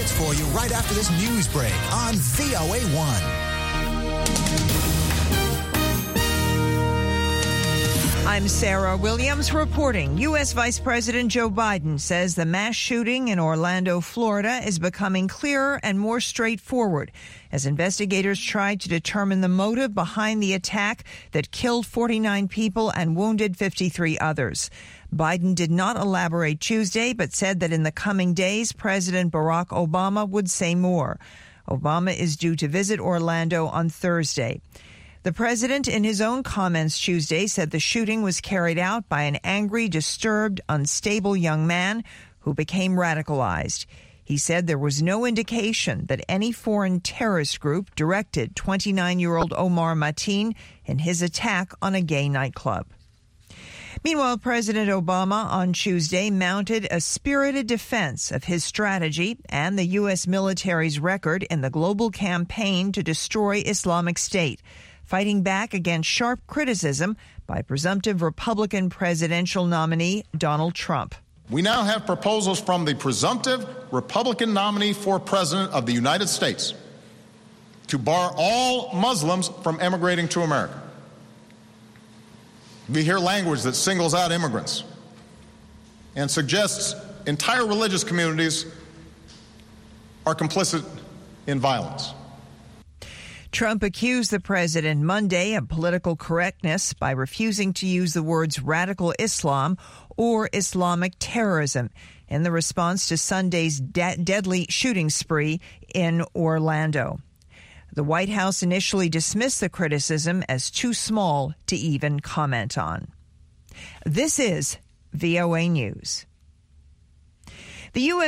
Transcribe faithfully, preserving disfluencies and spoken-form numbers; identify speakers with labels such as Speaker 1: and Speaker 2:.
Speaker 1: hits for you right after this news break on V O A one.
Speaker 2: I'm Sarah Williams reporting. U S. Vice President Joe Biden says the mass shooting in Orlando, Florida is becoming clearer and more straightforward as investigators try to determine the motive behind the attack that killed forty-nine people and wounded fifty-three others. Biden did not elaborate Tuesday, but said that in the coming days, President Barack Obama would say more. Obama is due to visit Orlando on Thursday. The president, in his own comments Tuesday, said the shooting was carried out by an angry, disturbed, unstable young man who became radicalized. He said there was no indication that any foreign terrorist group directed twenty-nine-year-old Omar Mateen in his attack on a gay nightclub. Meanwhile, President Obama on Tuesday mounted a spirited defense of his strategy and the U S military's record in the global campaign to destroy Islamic State, fighting back against sharp criticism by presumptive Republican presidential nominee Donald Trump.
Speaker 3: We now have proposals from the presumptive Republican nominee for president of the United States to bar all Muslims from emigrating to America. We hear language that singles out immigrants and suggests entire religious communities are complicit in violence.
Speaker 2: Trump accused the president Monday of political correctness by refusing to use the words radical Islam or Islamic terrorism in the response to Sunday's de- deadly shooting spree in Orlando. The White House initially dismissed the criticism as too small to even comment on. This is V O A News. The U S